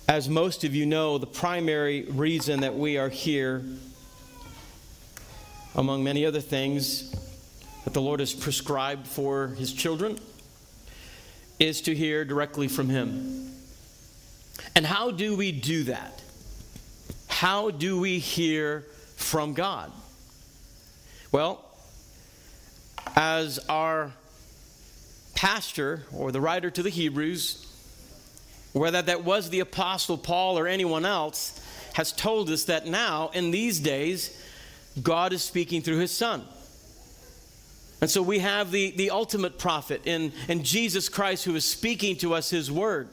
As most of you know, the primary reason that we are here, among many other things that the Lord has prescribed for His children, is to hear directly from Him. And how do we do that? How do we hear from God? Well, as our pastor or the writer to the Hebrews, whether that was the Apostle Paul or anyone else, has told us that now, in these days, God is speaking through His Son. And so we have the ultimate prophet in Jesus Christ, who is speaking to us His Word.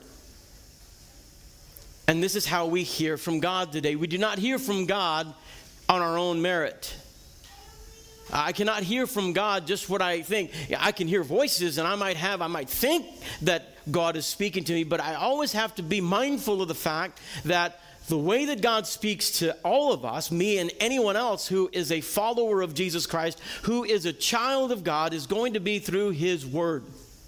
And this is how we hear from God today. We do not hear from God on our own merit. I cannot hear from God just what I think. I can hear voices, and I might think that God is speaking to me, but I always have to be mindful of the fact that the way that God speaks to all of us, me and anyone else who is a follower of Jesus Christ, who is a child of God, is going to be through His Word.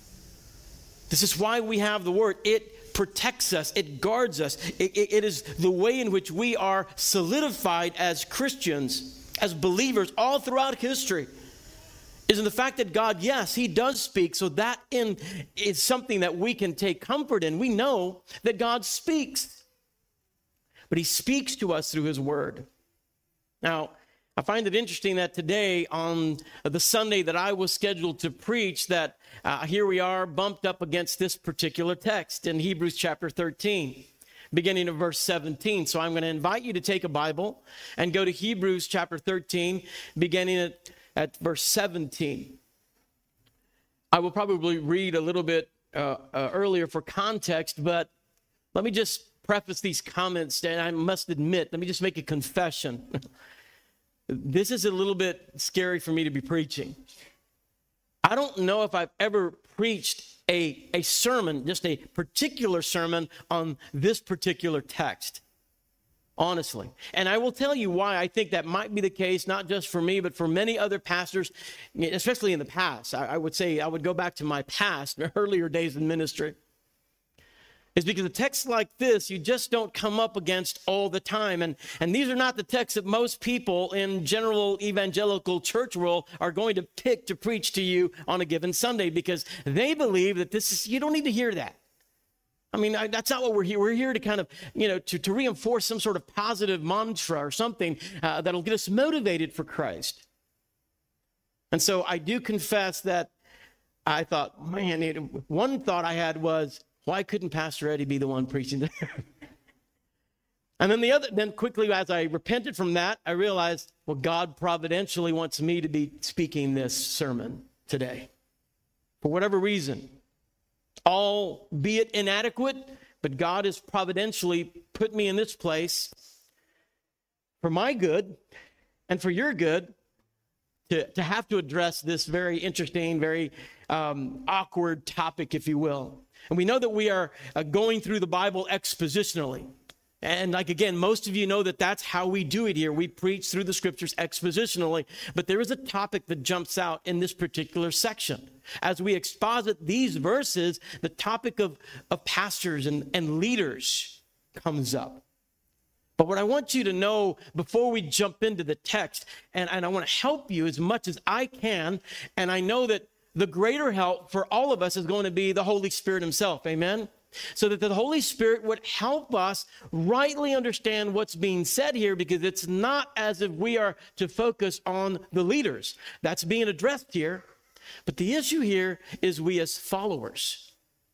This is why we have the Word. It protects us. It guards us. It is the way in which we are solidified as Christians, as believers all throughout history, is in the fact that God, yes, He does speak. So that is something that we can take comfort in. We know that God speaks, but He speaks to us through His Word. Now, I find it interesting that today, on the Sunday that I was scheduled to preach, that here we are bumped up against this particular text in Hebrews chapter 13. Beginning of verse 17. So I'm going to invite you to take a Bible and go to Hebrews chapter 13, beginning at verse 17. I will probably read a little bit earlier for context, but let me just preface these comments, and I must admit, let me just make a confession. This is a little bit scary for me to be preaching. I don't know if I've ever preached a sermon, just a particular sermon on this particular text, honestly. And I will tell you why I think that might be the case, not just for me, but for many other pastors, especially in the past. I would say I would go back to my past, earlier days in ministry. Is because a text like this, you just don't come up against all the time. And these are not the texts that most people in general evangelical church world are going to pick to preach to you on a given Sunday, because they believe that you don't need to hear that. I mean, that's not what we're here. We're here to kind of, to reinforce some sort of positive mantra or something that'll get us motivated for Christ. And so I do confess that I thought, man, one thought I had was, why couldn't Pastor Eddie be the one preaching there? And then quickly, as I repented from that, I realized, well, God providentially wants me to be speaking this sermon today. For whatever reason, albeit inadequate, but God has providentially put me in this place for my good and for your good to have to address this very interesting, very awkward topic, if you will. And we know that we are going through the Bible expositionally. And like, again, most of you know that that's how we do it here. We preach through the scriptures expositionally. But there is a topic that jumps out in this particular section. As we exposit these verses, the topic of pastors and leaders comes up. But what I want you to know before we jump into the text, and I want to help you as much as I can, and I know that the greater help for all of us is going to be the Holy Spirit Himself. Amen? So that the Holy Spirit would help us rightly understand what's being said here, because it's not as if we are to focus on the leaders. That's being addressed here. But the issue here is we as followers.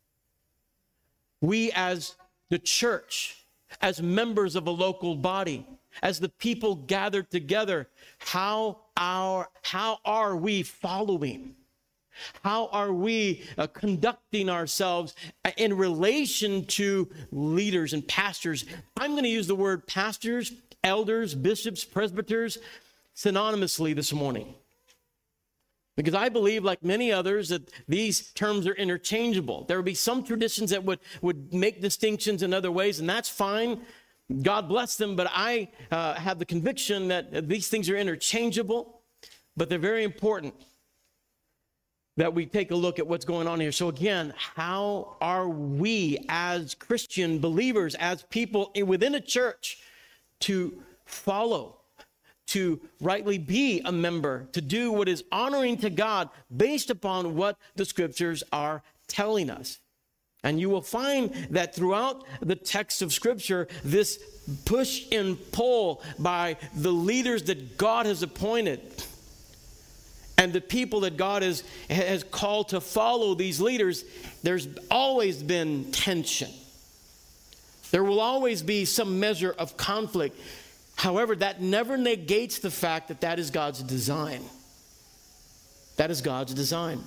We as the church, as members of a local body, as the people gathered together, how are we following? How are we conducting ourselves in relation to leaders and pastors? I'm going to use the word pastors, elders, bishops, presbyters synonymously this morning, because I believe, like many others, that these terms are interchangeable. There will be some traditions that would make distinctions in other ways, and that's fine. God bless them, but I have the conviction that these things are interchangeable, but they're very important. that we take a look at what's going on here. So again, how are we as Christian believers, as people within a church, to follow, to rightly be a member, to do what is honoring to God based upon what the scriptures are telling us? And you will find that throughout the text of Scripture, this push and pull by the leaders that God has appointed and the people that God has called to follow these leaders, there's always been tension. There will always be some measure of conflict. However, that never negates the fact that that is God's design. That is God's design.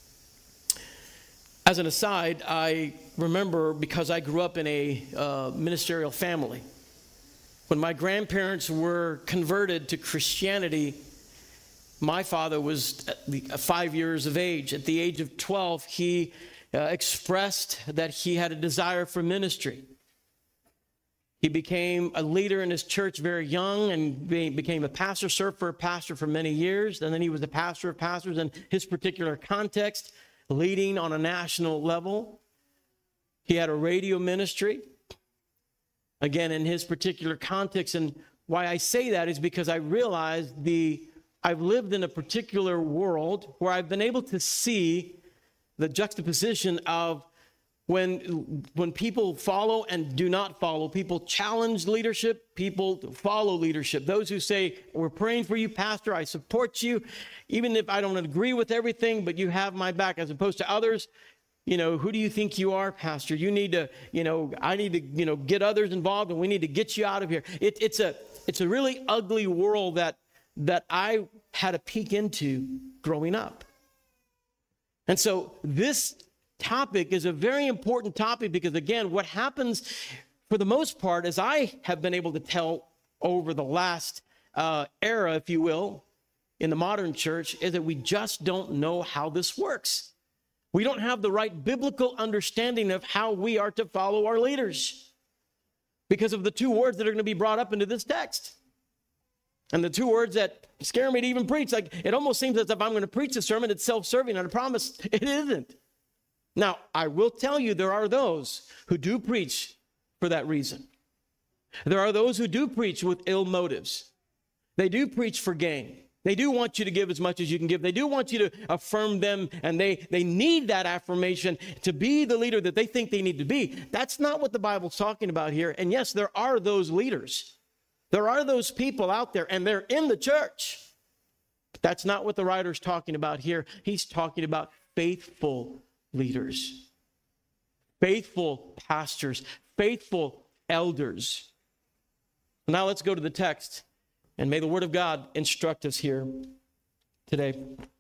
As an aside, I remember, because I grew up in a ministerial family, when my grandparents were converted to Christianity, my father was 5 years of age. At the age of 12, he expressed that he had a desire for ministry. He became a leader in his church very young and became a pastor, served for a pastor for many years. And then he was a pastor of pastors in his particular context, leading on a national level. He had a radio ministry, again, in his particular context. And why I say that is because I realized I've lived in a particular world where I've been able to see the juxtaposition of when people follow and do not follow. People challenge leadership, people follow leadership. Those who say, we're praying for you, Pastor, I support you, even if I don't agree with everything, but you have my back, as opposed to others, who do you think you are, Pastor? You need to, I need to, get others involved, and we need to get you out of here. It's a really ugly world that I had a peek into growing up. And so this topic is a very important topic because, again, what happens for the most part, as I have been able to tell over the last era, if you will, in the modern church, is that we just don't know how this works. We don't have the right biblical understanding of how we are to follow our leaders because of the two words that are going to be brought up into this text. And the two words that scare me to even preach, like it almost seems as if I'm going to preach a sermon, it's self-serving, and I promise it isn't. Now, I will tell you, there are those who do preach for that reason. There are those who do preach with ill motives. They do preach for gain. They do want you to give as much as you can give. They do want you to affirm them, and they need that affirmation to be the leader that they think they need to be. That's not what the Bible's talking about here. And yes, there are those leaders. There are those people out there, and they're in the church. But that's not what the writer's talking about here. He's talking about faithful leaders, faithful pastors, faithful elders. Now let's go to the text, and may the Word of God instruct us here today.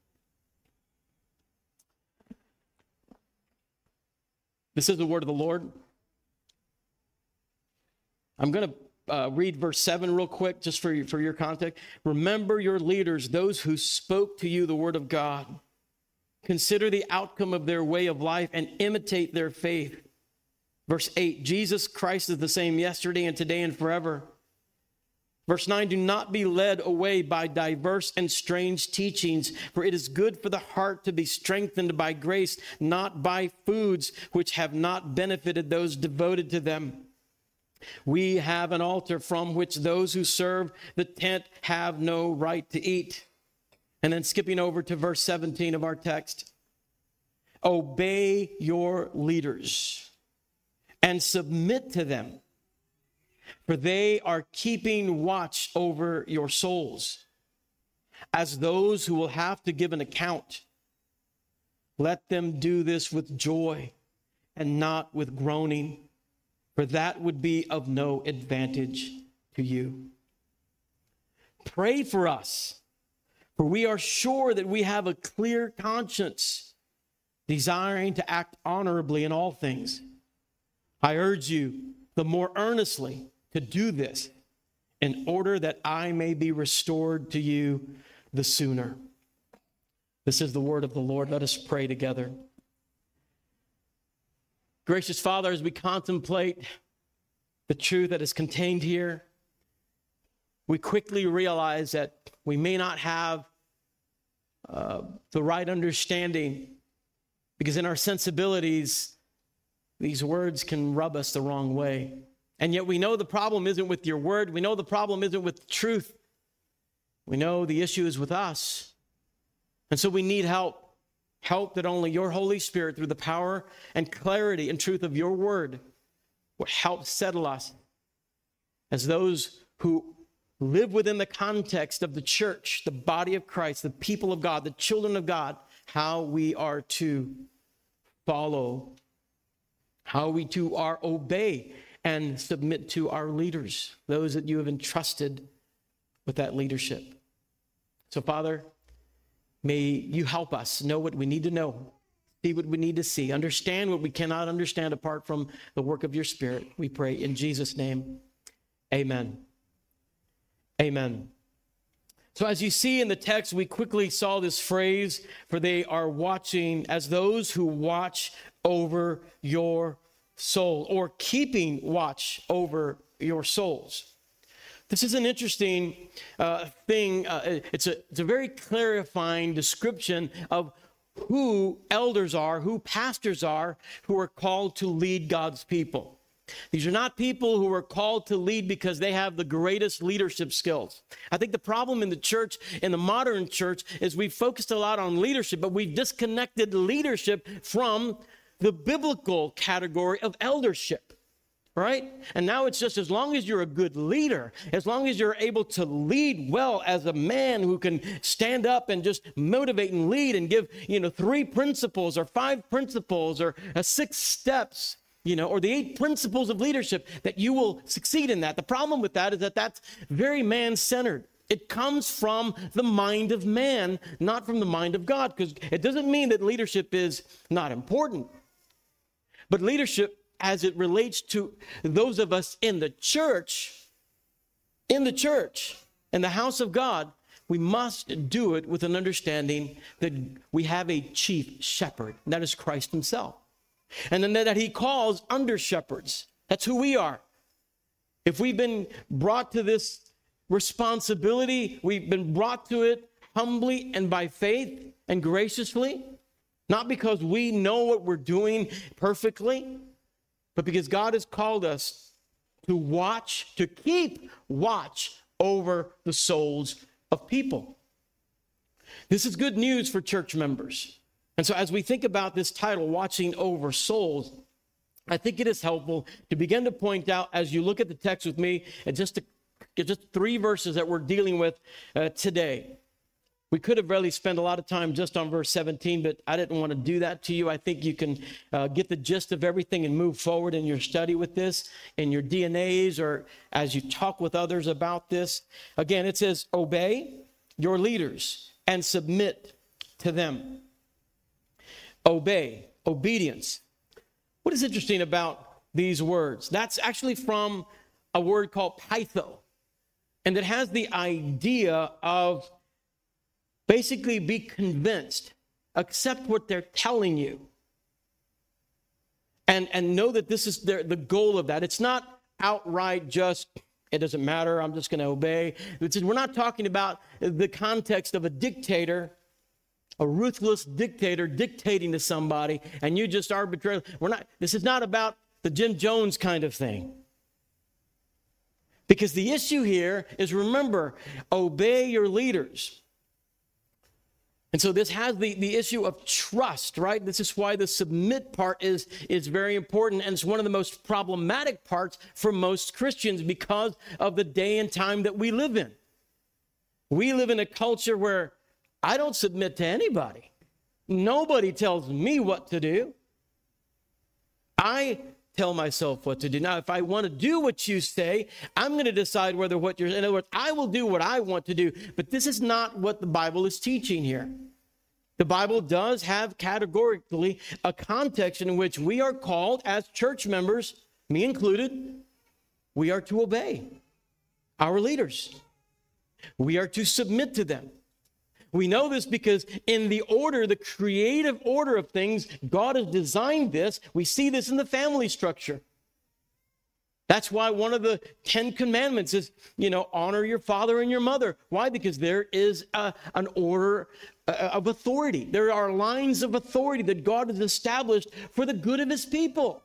This is the word of the Lord. I'm going to read verse 7 real quick, just for your context. Remember your leaders, those who spoke to you the word of God. Consider the outcome of their way of life and imitate their faith. Verse 8, Jesus Christ is the same yesterday and today and forever. Verse 9, do not be led away by diverse and strange teachings, for it is good for the heart to be strengthened by grace, not by foods which have not benefited those devoted to them. We have an altar from which those who serve the tent have no right to eat. And then skipping over to verse 17 of our text. Obey your leaders and submit to them, for they are keeping watch over your souls, as those who will have to give an account. Let them do this with joy and not with groaning, for that would be of no advantage to you. Pray for us, for we are sure that we have a clear conscience, desiring to act honorably in all things. I urge you the more earnestly to do this, in order that I may be restored to you the sooner. This is the word of the Lord. Let us pray together. Gracious Father, as we contemplate the truth that is contained here, we quickly realize that we may not have the right understanding, because in our sensibilities, these words can rub us the wrong way. And yet we know the problem isn't with your word. We know the problem isn't with truth. We know the issue is with us. And so we need help. Help that only your Holy Spirit, through the power and clarity and truth of your word, will help settle us as those who live within the context of the church, the body of Christ, the people of God, the children of God, how we are to follow, how we too are obey and submit to our leaders, those that you have entrusted with that leadership. So, Father, may you help us know what we need to know, see what we need to see, understand what we cannot understand apart from the work of your Spirit. We pray in Jesus' name. Amen. Amen. So as you see in the text, we quickly saw this phrase, for they are watching as those who watch over your soul, or keeping watch over your souls. This is an interesting thing. It's a very clarifying description of who elders are, who pastors are, who are called to lead God's people. These are not people who are called to lead because they have the greatest leadership skills. I think the problem in the church, in the modern church, is we've focused a lot on leadership, but we've disconnected leadership from the biblical category of eldership, right? And now it's just as long as you're a good leader, as long as you're able to lead well as a man who can stand up and just motivate and lead and give, 3 principles or 5 principles or 6 steps, or the 8 principles of leadership, that you will succeed in that. The problem with that is that that's very man-centered. It comes from the mind of man, not from the mind of God, because it doesn't mean that leadership is not important. But leadership, as it relates to those of us in the church, in the house of God, we must do it with an understanding that we have a chief shepherd, and that is Christ himself. And then that he calls under shepherds. That's who we are. If we've been brought to this responsibility, we've been brought to it humbly and by faith and graciously, not because we know what we're doing perfectly, but because God has called us to watch, to keep watch over the souls of people. This is good news for church members. And so as we think about this title, Watching Over Souls, I think it is helpful to begin to point out, as you look at the text with me, and just 3 verses that we're dealing with today. We could have really spent a lot of time just on verse 17, but I didn't want to do that to you. I think you can get the gist of everything and move forward in your study with this, in your DNAs, or as you talk with others about this. Again, it says, obey your leaders and submit to them. Obey, obedience. What is interesting about these words? That's actually from a word called pytho, and it has the idea of basically be convinced, accept what they're telling you, and know that this is the goal of that. It's not outright just, it doesn't matter, I'm just going to obey. We're not talking about the context of a dictator, a ruthless dictator dictating to somebody, and you just arbitrarily, this is not about the Jim Jones kind of thing. Because the issue here is, remember, obey your leaders. And so this has the issue of trust, right? This is why the submit part is very important, and it's one of the most problematic parts for most Christians because of the day and time that we live in. We live in a culture where I don't submit to anybody. Nobody tells me what to do. I tell myself what to do. Now, if I want to do what you say, I'm going to decide whether what you're, in other words, I will do what I want to do. But this is not what the Bible is teaching here. The Bible does have categorically a context in which we are called as church members, me included, we are to obey our leaders. We are to submit to them. We know this because in the order, the creative order of things, God has designed this. We see this in the family structure. That's why one of the 10 commandments is, honor your father and your mother. Why? Because there is an order of authority. There are lines of authority that God has established for the good of his people.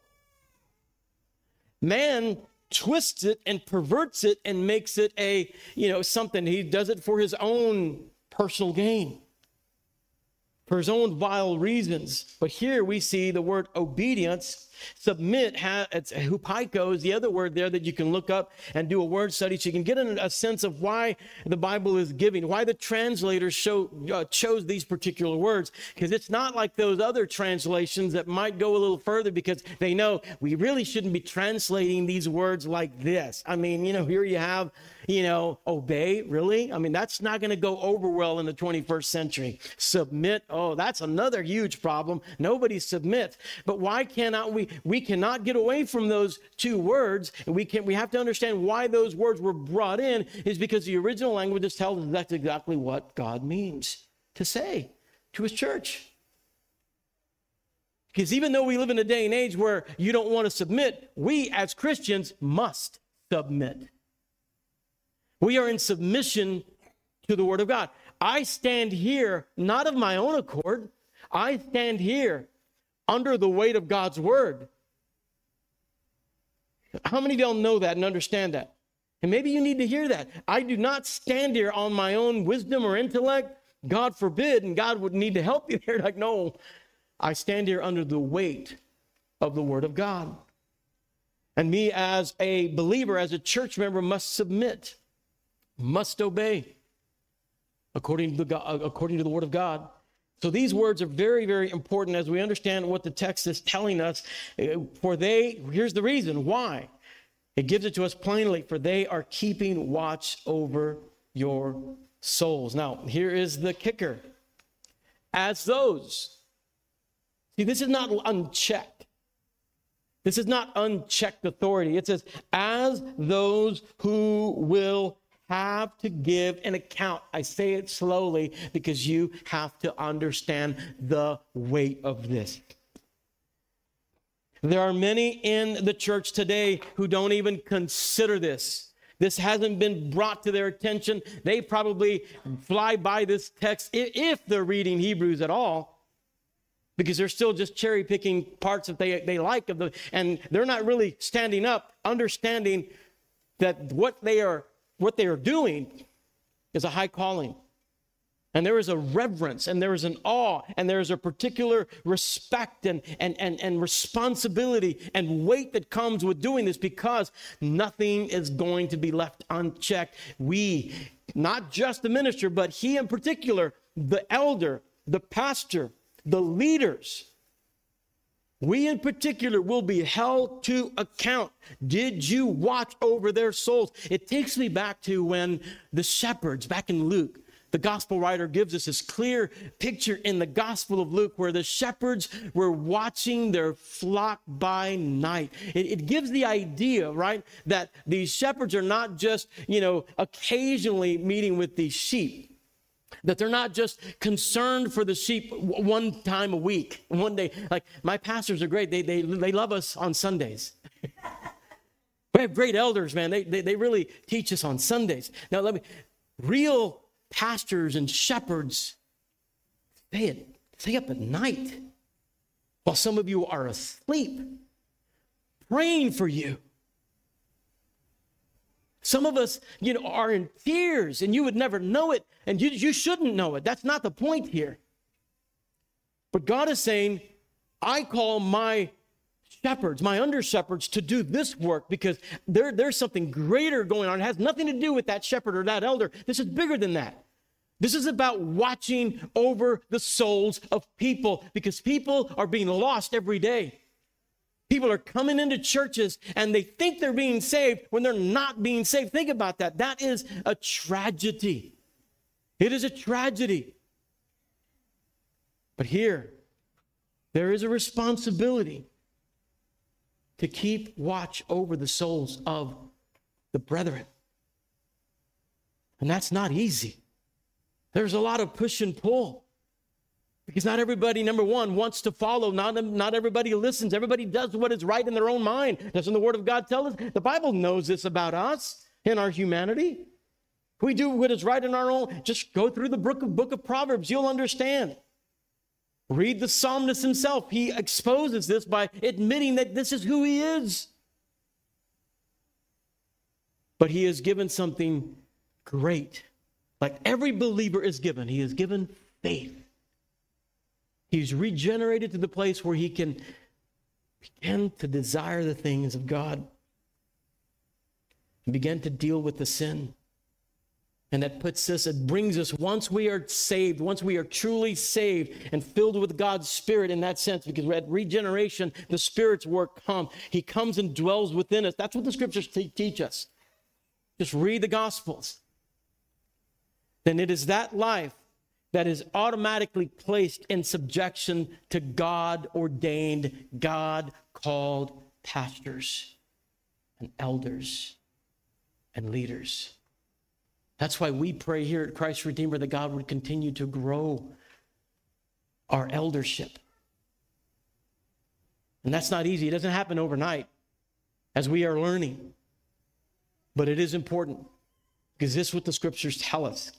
Man twists it and perverts it and makes it something. He does it for his own personal gain, for his own vile reasons. But here we see the word obedience. Submit, it's hupaiko is the other word there that you can look up and do a word study so you can get a sense of why the Bible is giving, why the translators chose these particular words. Because it's not like those other translations that might go a little further because they know we really shouldn't be translating these words like this. I mean, here you have, obey, really? I mean, that's not going to go over well in the 21st century. Submit, that's another huge problem. Nobody submits. But why cannot we cannot get away from those two words, and we have to understand why those words were brought in is because the original language just tells us that's exactly what God means to say to his church. Because even though we live in a day and age where you don't want to submit, we as Christians must submit. We are in submission to the Word of God. I stand here not of my own accord. I stand here under the weight of God's Word. How many of y'all know that and understand that? And maybe you need to hear that. I do not stand here on my own wisdom or intellect. God forbid, and God would need to help you there. Like, no, I stand here under the weight of the Word of God. And me as a believer, as a church member, must submit, must obey according to the Word of God. So these words are very, very important as we understand what the text is telling us. Here's the reason why. It gives it to us plainly, for they are keeping watch over your souls. Now, here is the kicker. As those. See, this is not unchecked. This is not unchecked authority. It says, as those who will have to give an account. I say it slowly because you have to understand the weight of this. There are many in the church today who don't even consider this. This hasn't been brought to their attention. They probably fly by this text if they're reading Hebrews at all, because they're still just cherry picking parts that they like and they're not really standing up, understanding that what they are doing is a high calling. And there is a reverence, and there is an awe, and there is a particular respect and responsibility and weight that comes with doing this, because nothing is going to be left unchecked. We, not just the minister, but he in particular, the elder, the pastor, the leaders, we in particular will be held to account. Did you watch over their souls? It takes me back to when the shepherds, back in Luke, the gospel writer gives us this clear picture in the Gospel of Luke where the shepherds were watching their flock by night. It gives the idea, right, that these shepherds are not just, occasionally meeting with these sheep. That they're not just concerned for the sheep one time a week, one day. Like, my pastors are great. They love us on Sundays. We have great elders, man. They really teach us on Sundays. Now, real pastors and shepherds stay up at night while some of you are asleep, praying for you. Some of us, are in tears, and you would never know it, and you shouldn't know it. That's not the point here. But God is saying, I call my shepherds, my under-shepherds, to do this work because there's something greater going on. It has nothing to do with that shepherd or that elder. This is bigger than that. This is about watching over the souls of people, because people are being lost every day. People are coming into churches and they think they're being saved when they're not being saved. Think about that. That is a tragedy. It is a tragedy. But here, there is a responsibility to keep watch over the souls of the brethren. And that's not easy. There's a lot of push and pull. Because not everybody, number one, wants to follow. Not everybody listens. Everybody does what is right in their own mind. Doesn't the Word of God tell us? The Bible knows this about us and our humanity. We do what is right in our own. Just go through the book of Proverbs. You'll understand. Read the psalmist himself. He exposes this by admitting that this is who he is. But he is given something great. Like every believer is given. He is given faith. He's regenerated to the place where he can begin to desire the things of God and begin to deal with the sin. And that puts us, it brings us, once we are saved, once we are truly saved and filled with God's Spirit in that sense, because at regeneration, the Spirit's work comes. He comes and dwells within us. That's what the Scriptures teach us. Just read the Gospels. Then it is that life that is automatically placed in subjection to God-ordained, God-called pastors and elders and leaders. That's why we pray here at Christ Redeemer that God would continue to grow our eldership. And that's not easy. It doesn't happen overnight as we are learning. But it is important because this is what the Scriptures tell us.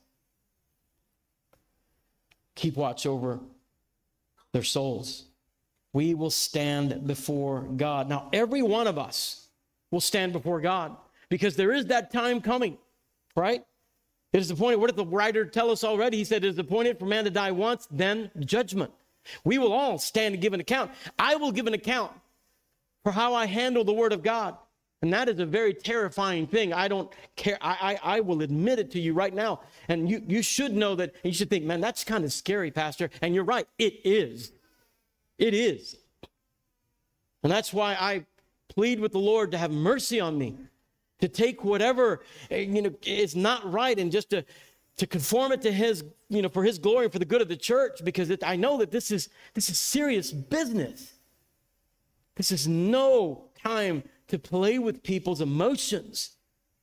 Keep watch over their souls. We will stand before God. Now, every one of us will stand before God because there is that time coming, right? It is appointed. What did the writer tell us already? He said it is appointed for man to die once, then judgment. We will all stand and give an account. I will give an account for how I handle the Word of God. And that is a very terrifying thing. I don't care. I will admit it to you right now. And you should know that. You should think, man, that's kind of scary, Pastor. And you're right. It is. It is. And that's why I plead with the Lord to have mercy on me, to take whatever, is not right and just to conform it to his, for his glory and for the good of the church, because I know that this is serious business. This is no time to play with people's emotions.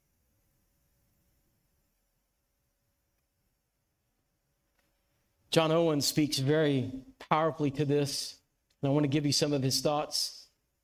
John Owen speaks very powerfully to this, and I want to give you some of his thoughts.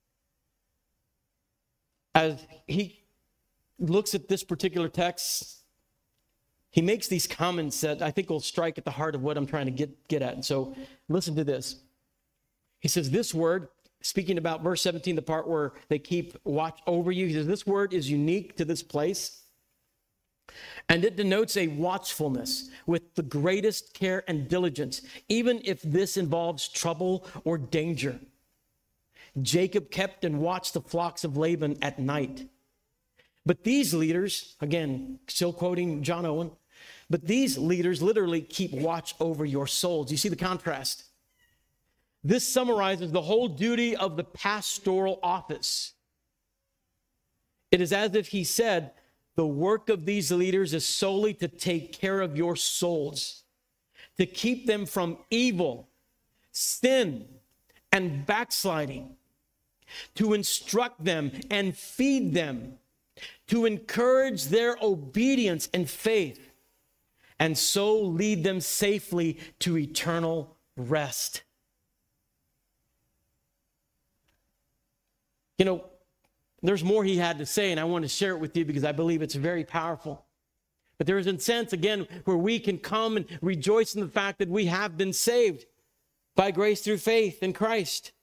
As he looks at this particular text, he makes these comments that I think will strike at the heart of what I'm trying to get at. And so listen to this. He says, this word, speaking about verse 17, the part where they keep watch over you, he says, this word is unique to this place. And it denotes a watchfulness with the greatest care and diligence, even if this involves trouble or danger. Jacob kept and watched the flocks of Laban at night. But these leaders, again, still quoting John Owen, but these leaders literally keep watch over your souls. You see the contrast? This summarizes the whole duty of the pastoral office. It is as if he said, the work of these leaders is solely to take care of your souls, to keep them from evil, sin, and backsliding, to instruct them and feed them, to encourage their obedience and faith, and so lead them safely to eternal rest. There's more he had to say, and I want to share it with you because I believe it's very powerful. But there is a sense, again, where we can come and rejoice in the fact that we have been saved by grace through faith in Christ.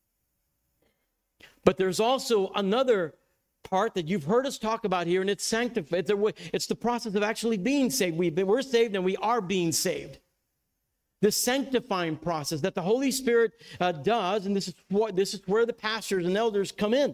But there's also another part that you've heard us talk about here, and it's sanctified. It's the process of actually being saved. We're saved and we are being saved. The sanctifying process that the Holy Spirit does, and this is where the pastors and elders come in.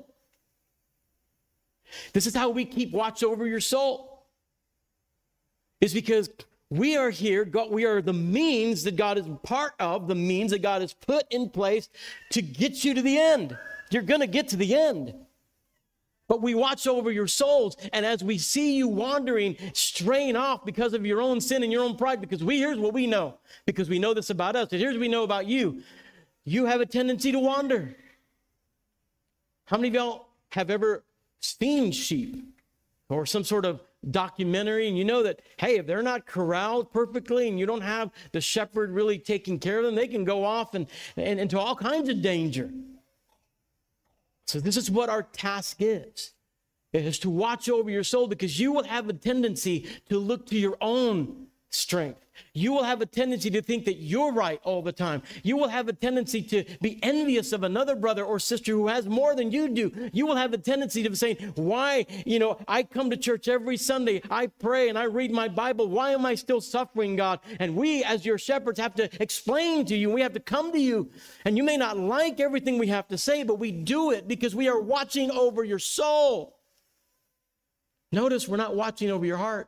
This is how we keep watch over your soul. It's because we are here, we are the means that God is part of, the means that God has put in place to get you to the end. You're going to get to the end. But we watch over your souls, and as we see you wandering, straying off because of your own sin and your own pride, because here's what we know, because we know this about us, and here's what we know about you. You have a tendency to wander. How many of y'all have ever seen sheep or some sort of documentary, and you know that, hey, if they're not corralled perfectly and you don't have the shepherd really taking care of them, they can go off and into all kinds of danger. So this is what our task is. It is to watch over your soul, because you will have a tendency to look to your own strength. You will have a tendency to think that you're right all the time. You will have a tendency to be envious of another brother or sister who has more than you do. You will have a tendency to say, why, I come to church every Sunday, I pray and I read my Bible. Why am I still suffering, God? And we, as your shepherds, have to explain to you. We have to come to you. And you may not like everything we have to say, but we do it because we are watching over your soul. Notice we're not watching over your heart.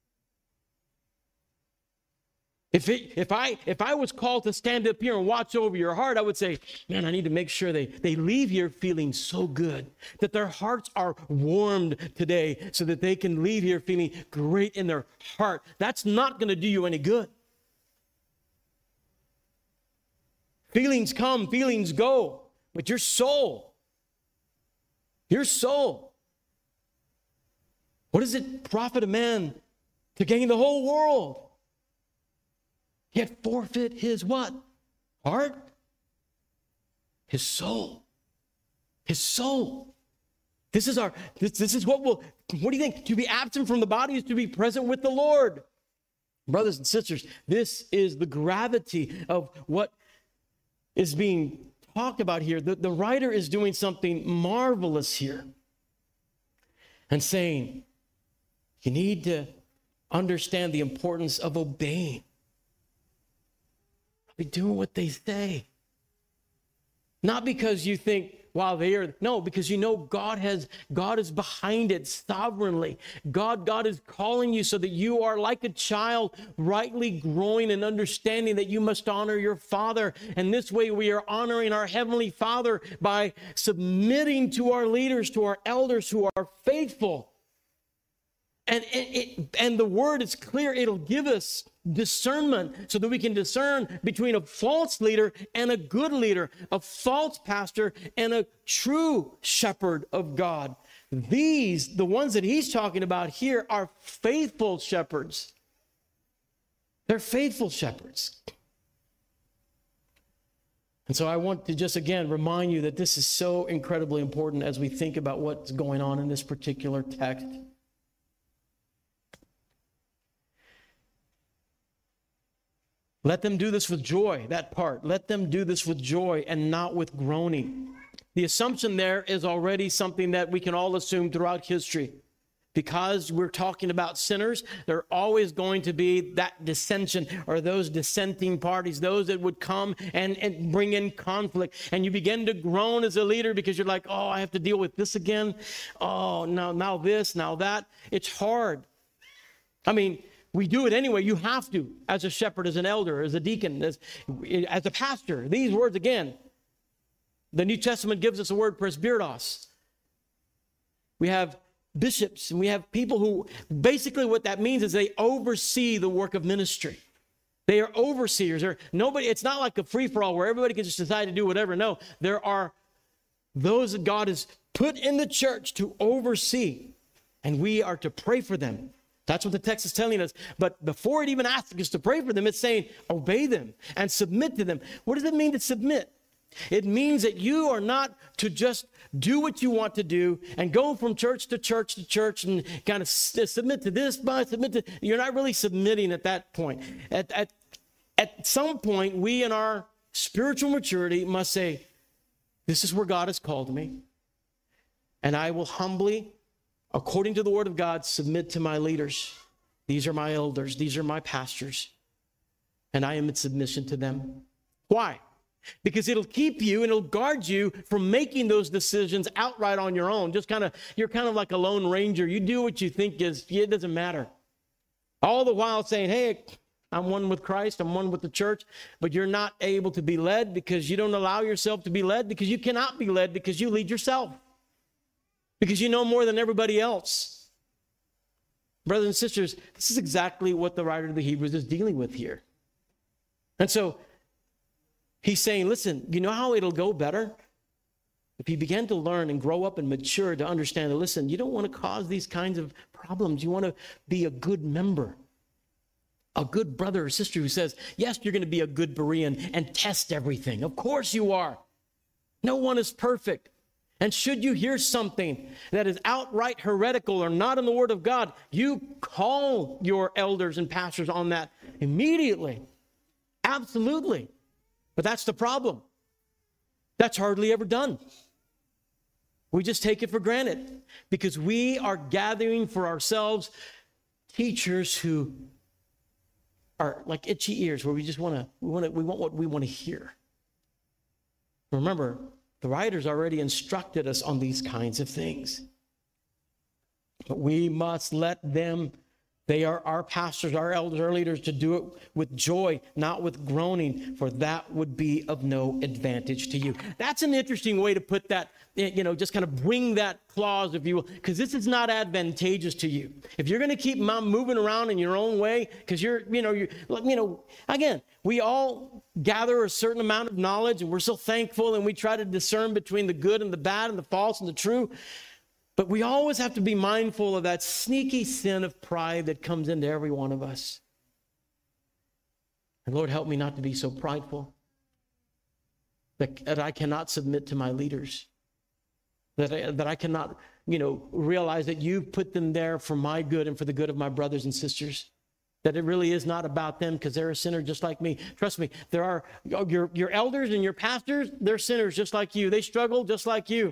If I was called to stand up here and watch over your heart, I would say, man, I need to make sure they leave here feeling so good, that their hearts are warmed today so that they can leave here feeling great in their heart. That's not going to do you any good. Feelings come, feelings go, but your soul, what does it profit a man to gain the whole world, yet forfeit his what? Heart? His soul. His soul. This is what do you think? To be absent from the body is to be present with the Lord. Brothers and sisters, this is the gravity of what is being talked about here. The writer is doing something marvelous here and saying, you need to understand the importance of obeying. Be doing what they say. Not because you think, wow, because you know God is behind it sovereignly. God is calling you so that you are like a child, rightly growing and understanding that you must honor your Father. And this way we are honoring our Heavenly Father by submitting to our leaders, to our elders who are faithful. And the word is clear. It'll give us discernment so that we can discern between a false leader and a good leader, a false pastor and a true shepherd of God. The ones that he's talking about here, are faithful shepherds. They're faithful shepherds. And so I want to just again remind you that this is so incredibly important as we think about what's going on in this particular text. Let them do this with joy, that part. Let them do this with joy and not with groaning. The assumption there is already something that we can all assume throughout history. Because we're talking about sinners, there are always going to be that dissension or those dissenting parties, those that would come and bring in conflict. And you begin to groan as a leader because you're like, oh, I have to deal with this again. Oh, now this, now that. It's hard. I mean, we do it anyway. You have to, as a shepherd, as an elder, as a deacon, as a pastor. These words again. The New Testament gives us the word presbyteros. We have bishops and we have people who, basically what that means is they oversee the work of ministry. They are overseers. It's not like a free-for-all where everybody can just decide to do whatever. No, there are those that God has put in the church to oversee, and we are to pray for them. That's what the text is telling us. But before it even asks us to pray for them, it's saying, obey them and submit to them. What does it mean to submit? It means that you are not to just do what you want to do and go from church to church to church and kind of submit to this, but submit to... You're not really submitting at that point. At some point, we in our spiritual maturity must say, this is where God has called me. And I will humbly, according to the word of God, submit to my leaders. These are my elders. These are my pastors. And I am in submission to them. Why? Because it'll keep you and it'll guard you from making those decisions outright on your own. You're kind of like a lone ranger. You do what you think it doesn't matter. All the while saying, hey, I'm one with Christ, I'm one with the church, but you're not able to be led because you don't allow yourself to be led, because you cannot be led because you lead yourself. Because you know more than everybody else. Brothers and sisters, this is exactly what the writer of the Hebrews is dealing with here. And so he's saying, listen, you know how it'll go better? if you begin to learn and grow up and mature to understand that, listen, you don't want to cause these kinds of problems. You want to be a good member, a good brother or sister who says, yes, you're going to be a good Berean and test everything. Of course you are. No one is perfect. And should you hear something that is outright heretical or not in the Word of God, you call your elders and pastors on that immediately. Absolutely. But that's the problem. That's hardly ever done. We just take it for granted because we are gathering for ourselves teachers who are like itchy ears, where we just want what we want to hear. Remember, the writers already instructed us on these kinds of things. But we must let them, they are our pastors, our elders, our leaders, to do it with joy, not with groaning, for that would be of no advantage to you. That's an interesting way to put that, just kind of bring that clause, if you will, because this is not advantageous to you. If you're going to keep moving around in your own way, because again, we all gather a certain amount of knowledge, and we're so thankful, and we try to discern between the good and the bad and the false and the true. But we always have to be mindful of that sneaky sin of pride that comes into every one of us. And Lord, help me not to be so prideful that I cannot submit to my leaders, that I cannot, realize that you've put them there for my good and for the good of my brothers and sisters, that it really is not about them because they're a sinner just like me. Trust me, there are your elders and your pastors, they're sinners just like you. They struggle just like you.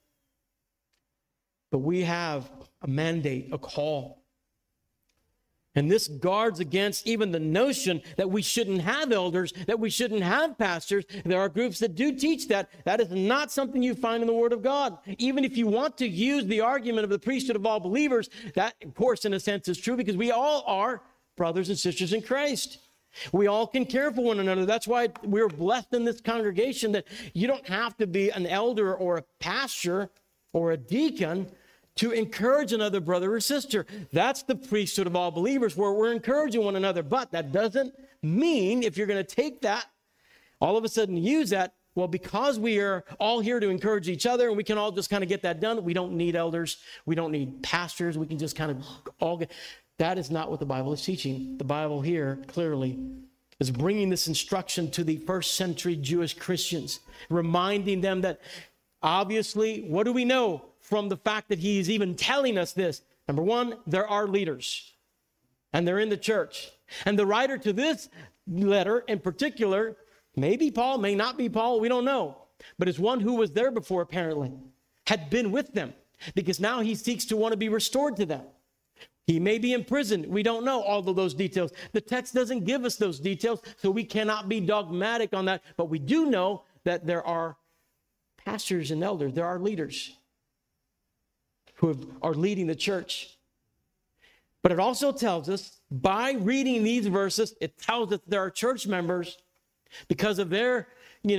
But we have a mandate, a call. And this guards against even the notion that we shouldn't have elders, that we shouldn't have pastors. There are groups that do teach that. That is not something you find in the Word of God. Even if you want to use the argument of the priesthood of all believers, that, of course, in a sense is true because we all are brothers and sisters in Christ. We all can care for one another. That's why we're blessed in this congregation that you don't have to be an elder or a pastor or a deacon to encourage another brother or sister. That's the priesthood of all believers, where we're encouraging one another. But that doesn't mean, if you're going to take that, all of a sudden use that, well, because we are all here to encourage each other and we can all just kind of get that done, we don't need elders, we don't need pastors, we can just kind of all get. That is not what the Bible is teaching. The Bible here clearly is bringing this instruction to the first century Jewish Christians, reminding them that obviously, what do we know from the fact that he's even telling us this? Number one, there are leaders, and they're in the church. And the writer to this letter in particular, may be Paul, may not be Paul, we don't know, but is one who was there before apparently, had been with them, because now he seeks to want to be restored to them. He may be in prison. We don't know all of those details. The text doesn't give us those details, so we cannot be dogmatic on that, but we do know that there are pastors and elders, there are leaders who are leading the church. But it also tells us, by reading these verses, it tells us there are church members, because of their,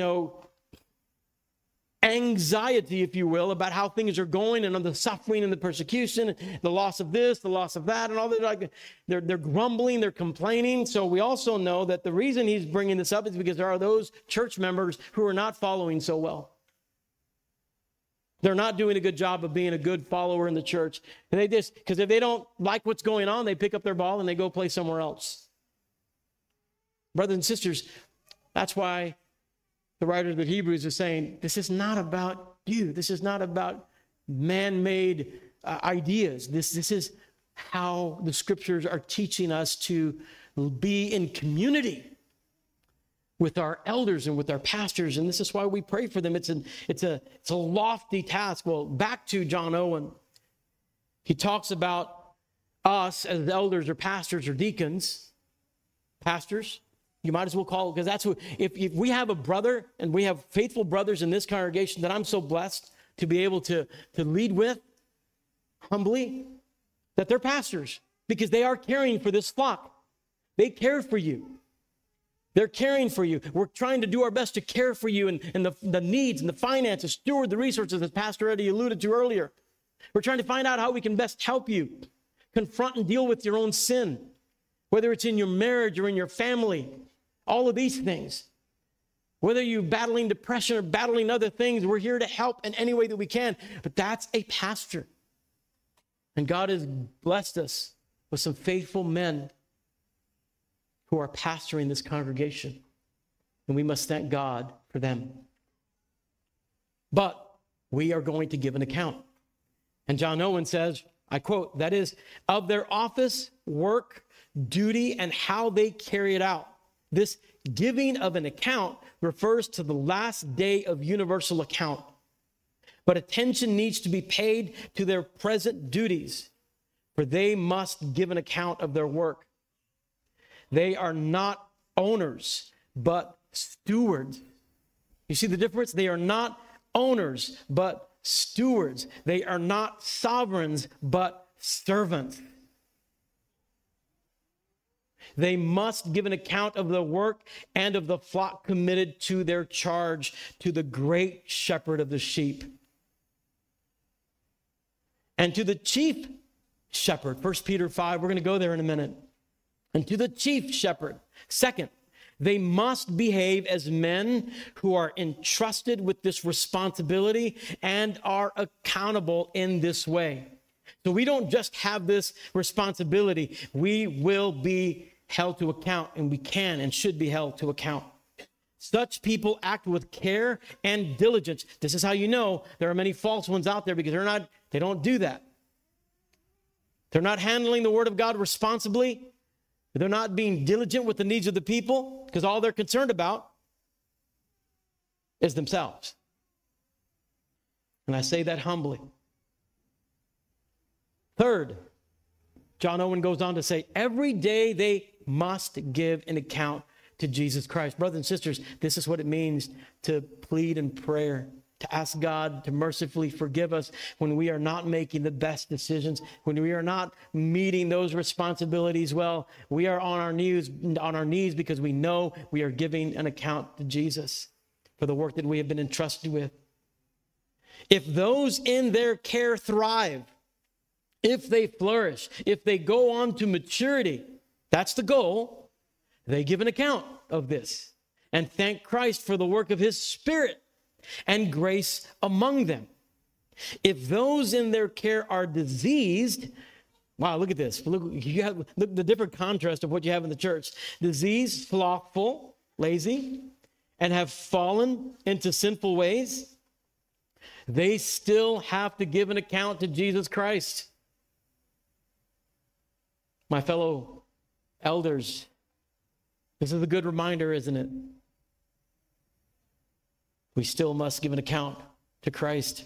anxiety, if you will, about how things are going and on the suffering and the persecution, the loss of this, the loss of that, and all that. They're grumbling, they're complaining. So we also know that the reason he's bringing this up is because there are those church members who are not following so well. They're not doing a good job of being a good follower in the church. And because if they don't like what's going on, they pick up their ball and they go play somewhere else. Brothers and sisters, that's why the writer of the Hebrews is saying, this is not about you. This is not about man-made ideas. This is how the scriptures are teaching us to be in community with our elders and with our pastors, and this is why we pray for them. It's a lofty task. Well, back to John Owen. He talks about us as elders or pastors or deacons. Pastors, you might as well call it, because that's what, if we have a brother, and we have faithful brothers in this congregation that I'm so blessed to be able to lead with, humbly, that they're pastors, because they are caring for this flock. They care for you. They're caring for you. We're trying to do our best to care for you and the needs and the finances, steward the resources, as Pastor Eddie alluded to earlier. We're trying to find out how we can best help you confront and deal with your own sin, whether it's in your marriage or in your family, all of these things. Whether you're battling depression or battling other things, we're here to help in any way that we can. But that's a pastor. And God has blessed us with some faithful men who are pastoring this congregation. And we must thank God for them. But we are going to give an account. And John Owen says, I quote, that is, of their office, work, duty, and how they carry it out. This giving of an account refers to the last day of universal account. But attention needs to be paid to their present duties, for they must give an account of their work. They are not owners, but stewards. You see the difference? They are not owners, but stewards. They are not sovereigns, but servants. They must give an account of the work and of the flock committed to their charge, to the great shepherd of the sheep. And to the chief shepherd, 1 Peter 5, we're going to go there in a minute. And to the chief shepherd, second, they must behave as men who are entrusted with this responsibility and are accountable in this way. So we don't just have this responsibility, we will be held to account, and we can and should be held to account. Such people act with care and diligence. This is how you know there are many false ones out there, because they don't do that. They're not handling the word of God responsibly. They're not being diligent with the needs of the people, because all they're concerned about is themselves. And I say that humbly. Third, John Owen goes on to say, every day they must give an account to Jesus Christ. Brothers and sisters, this is what it means to plead in prayer, to ask God to mercifully forgive us when we are not making the best decisions, when we are not meeting those responsibilities well. We are on our knees because we know we are giving an account to Jesus for the work that we have been entrusted with. If those in their care thrive, if they flourish, if they go on to maturity, that's the goal. They give an account of this and thank Christ for the work of his Spirit and grace among them. If those in their care are diseased, wow, look at this. Look the different contrast of what you have in the church. Diseased, slothful, lazy, and have fallen into sinful ways, they still have to give an account to Jesus Christ. My fellow elders, this is a good reminder, isn't it? We still must give an account to Christ.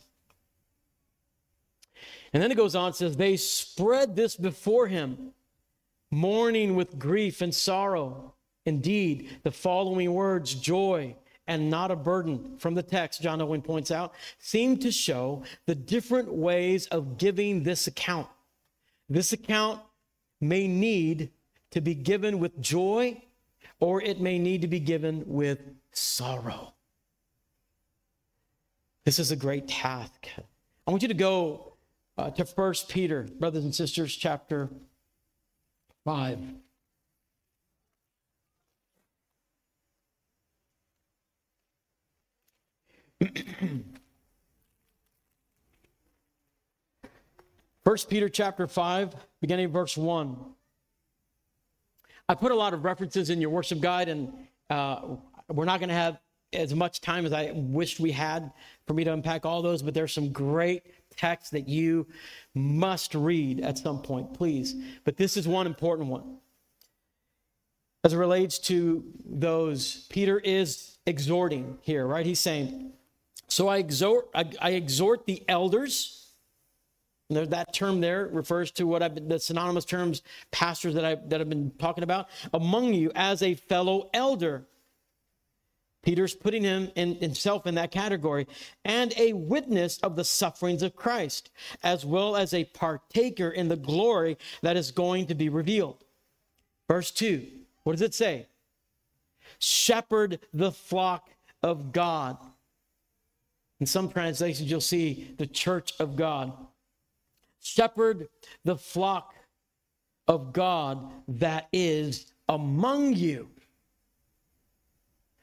And then it goes on and says, they spread this before him, mourning with grief and sorrow. Indeed, the following words, joy and not a burden, from the text, John Owen points out, seem to show the different ways of giving this account. This account may need to be given with joy, or it may need to be given with sorrow. This is a great task. I want you to go to 1 Peter, brothers and sisters, chapter 5. First Peter chapter 5, beginning of verse 1. I put a lot of references in your worship guide, and we're not going to have as much time as I wished we had for me to unpack all those, but there's some great texts that you must read at some point, please. But this is one important one. As it relates to those, Peter is exhorting here, right? He's saying, so I exhort the elders. That term there refers to the synonymous terms, pastors that I've been talking about, among you as a fellow elder. Peter's putting himself in that category, and a witness of the sufferings of Christ, as well as a partaker in the glory that is going to be revealed. Verse 2, what does it say? Shepherd the flock of God. In some translations, you'll see the church of God. Shepherd the flock of God that is among you.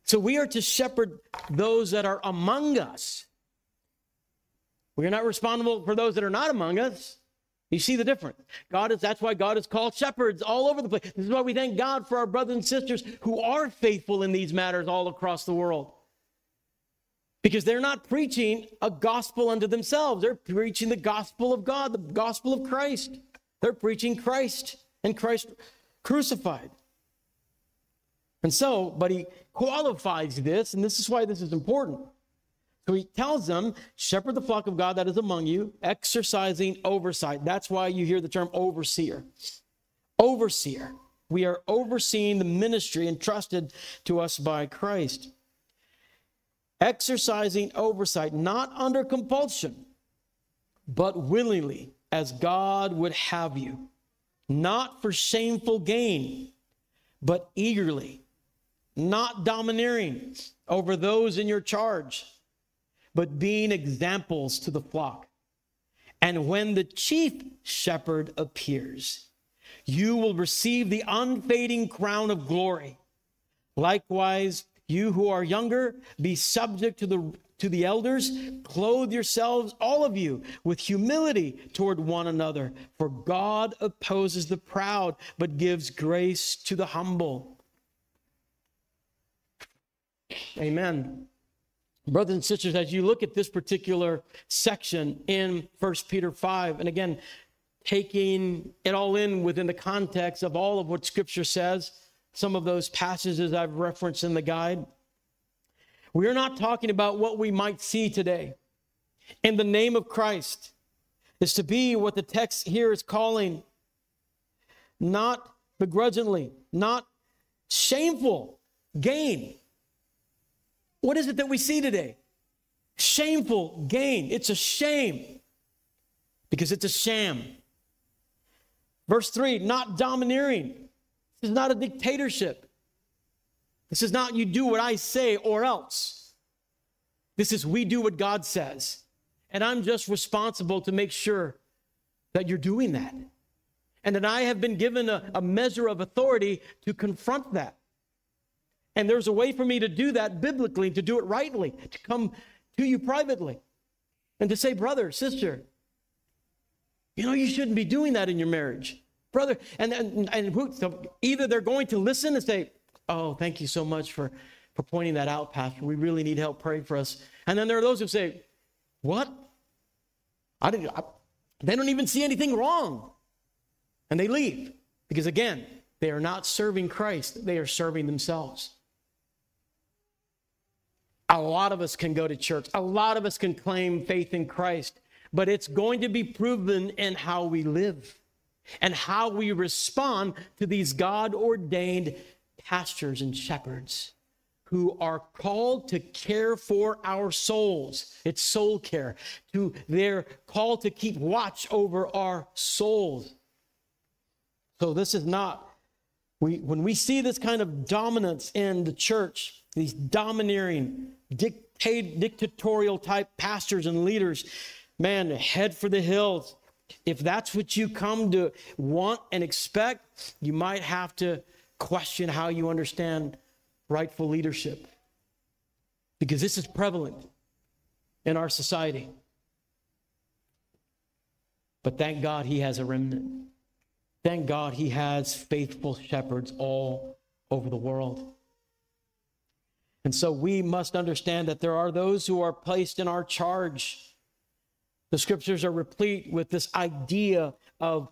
So we are to shepherd those that are among us. We are not responsible for those that are not among us. You see the difference. That's why God is called shepherds all over the place. This is why we thank God for our brothers and sisters who are faithful in these matters all across the world. Because they're not preaching a gospel unto themselves. They're preaching the gospel of God, the gospel of Christ. They're preaching Christ and Christ crucified. And so, but he qualifies this, and this is why this is important. So he tells them, shepherd the flock of God that is among you, exercising oversight. That's why you hear the term overseer. Overseer. We are overseeing the ministry entrusted to us by Christ. Exercising oversight, not under compulsion, but willingly, as God would have you. Not for shameful gain, but eagerly. Not domineering over those in your charge, but being examples to the flock. And when the chief shepherd appears, you will receive the unfading crown of glory. Likewise, you who are younger, be subject to the elders. Clothe yourselves, all of you, with humility toward one another. For God opposes the proud, but gives grace to the humble. Amen. Brothers and sisters, as you look at this particular section in 1 Peter 5, and again, taking it all in within the context of all of what Scripture says, some of those passages I've referenced in the guide, we are not talking about what we might see today. In the name of Christ is to be what the text here is calling, not begrudgingly, not shameful gain. What is it that we see today? Shameful gain. It's a shame because it's a sham. Verse 3, not domineering. This is not a dictatorship. This is not you do what I say or else. This is we do what God says. And I'm just responsible to make sure that you're doing that. And that I have been given a measure of authority to confront that. And there's a way for me to do that biblically, to do it rightly, to come to you privately and to say, brother, sister, you shouldn't be doing that in your marriage. Brother, so either they're going to listen and say, oh, thank you so much for pointing that out, Pastor. We really need help. Pray for us. And then there are those who say, what? They don't even see anything wrong. And they leave. Because again, they are not serving Christ. They are serving themselves. A lot of us can go to church. A lot of us can claim faith in Christ. But it's going to be proven in how we live and how we respond to these God-ordained pastors and shepherds who are called to care for our souls. It's soul care. They're called to keep watch over our souls. So this is not, when we see this kind of dominance in the church, these domineering, dictatorial type pastors and leaders, man, head for the hills. If that's what you come to want and expect, you might have to question how you understand rightful leadership. Because this is prevalent in our society. But thank God he has a remnant. Thank God he has faithful shepherds all over the world. And so we must understand that there are those who are placed in our charge. The scriptures are replete with this idea of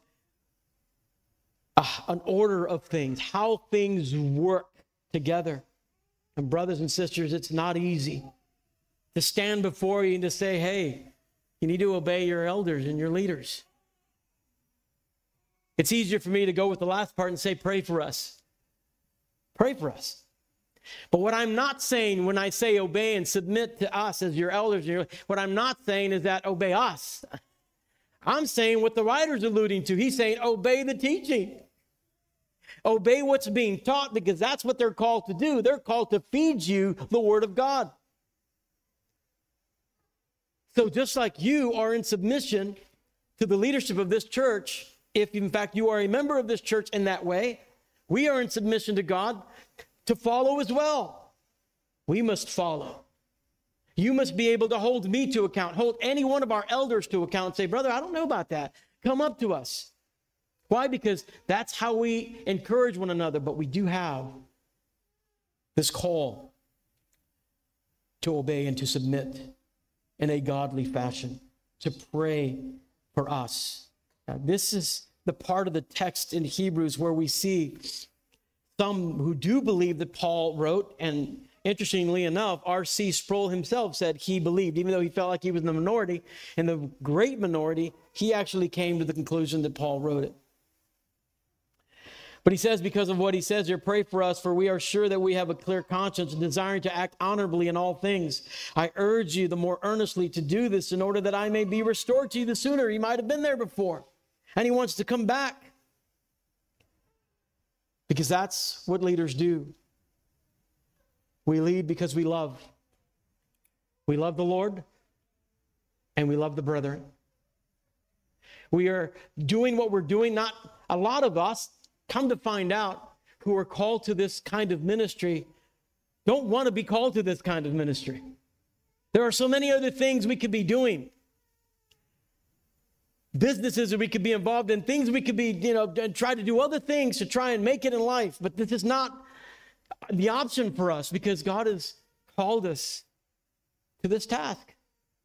an order of things, how things work together. And brothers and sisters, it's not easy to stand before you and to say, hey, you need to obey your elders and your leaders. It's easier for me to go with the last part and say, pray for us. Pray for us. But what I'm not saying when I say obey and submit to us as your elders, what I'm not saying is that obey us. I'm saying what the writer's alluding to. He's saying obey the teaching. Obey what's being taught, because that's what they're called to do. They're called to feed you the word of God. So just like you are in submission to the leadership of this church, if in fact you are a member of this church in that way, we are in submission to God to follow as well. We must follow. You must be able to hold me to account, hold any one of our elders to account, and say, brother, I don't know about that. Come up to us. Why? Because that's how we encourage one another. But we do have this call to obey and to submit in a godly fashion, to pray for us. Now, this is the part of the text in Hebrews where we see some who do believe that Paul wrote, and interestingly enough, R.C. Sproul himself said he believed, even though he felt like he was in the minority, in the great minority, he actually came to the conclusion that Paul wrote it. But he says, because of what he says here, pray for us, for we are sure that we have a clear conscience and desiring to act honorably in all things. I urge you the more earnestly to do this in order that I may be restored to you the sooner. He might have been there before, and he wants to come back. Because that's what leaders do. We lead because we love. We love the Lord, and we love the brethren. We are doing what we're doing. Not a lot of us, come to find out, who are called to this kind of ministry don't want to be called to this kind of ministry. There are so many other things we could be doing. Businesses that we could be involved in, things we could be, and try to do other things to try and make it in life. But this is not the option for us, because God has called us to this task.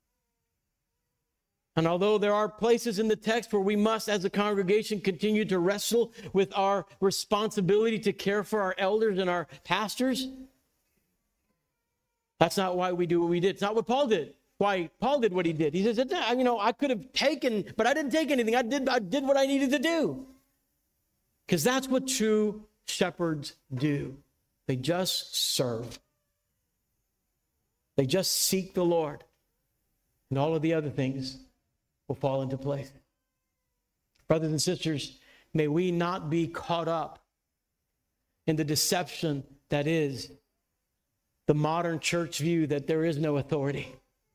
And although there are places in the text where we must, as a congregation, continue to wrestle with our responsibility to care for our elders and our pastors, that's not why we do what we did. It's not what Paul did. Why Paul did what he did. He says, I could have taken, but I didn't take anything. I did what I needed to do. Because that's what true shepherds do. They just serve. They just seek the Lord. And all of the other things will fall into place. Brothers and sisters, may we not be caught up in the deception that is the modern church view that there is no authority.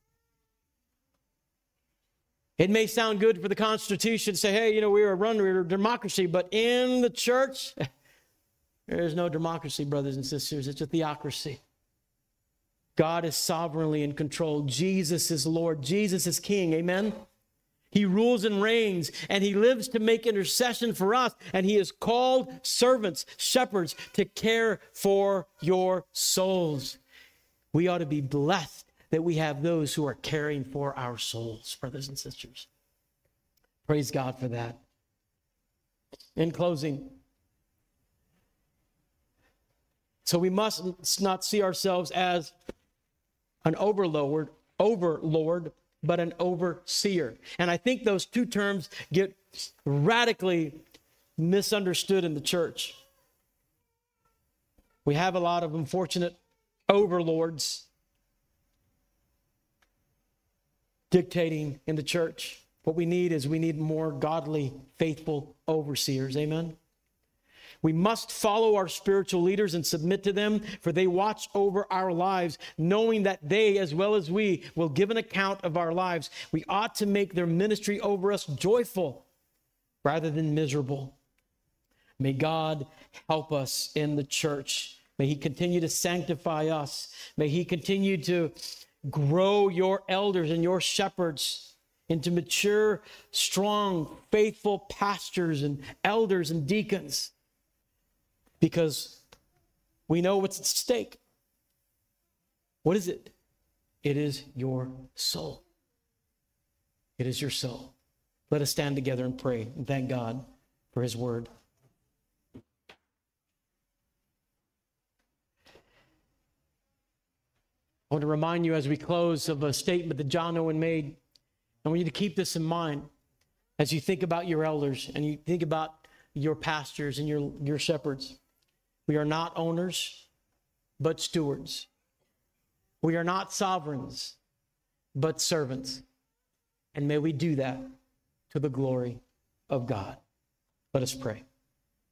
It may sound good for the Constitution to say, hey, we're a democracy, but in the church, there is no democracy, brothers and sisters. It's a theocracy. God is sovereignly in control. Jesus is Lord. Jesus is King. Amen? He rules and reigns, and he lives to make intercession for us, and he has called servants, shepherds, to care for your souls. We ought to be blessed that we have those who are caring for our souls, brothers and sisters. Praise God for that. In closing, so we must not see ourselves as an overlord, but an overseer. And I think those two terms get radically misunderstood in the church. We have a lot of unfortunate overlords dictating in the church. What we need more godly, faithful overseers. Amen? We must follow our spiritual leaders and submit to them, for they watch over our lives, knowing that they, as well as we, will give an account of our lives. We ought to make their ministry over us joyful rather than miserable. May God help us in the church. May he continue to sanctify us. May he continue to grow your elders and your shepherds into mature, strong, faithful pastors and elders and deacons. Because we know what's at stake. What is it? It is your soul. It is your soul. Let us stand together and pray and thank God for his word. I want to remind you as we close of a statement that John Owen made. I want you to keep this in mind as you think about your elders and you think about your pastors and your shepherds. We are not owners, but stewards. We are not sovereigns, but servants. And may we do that to the glory of God. Let us pray.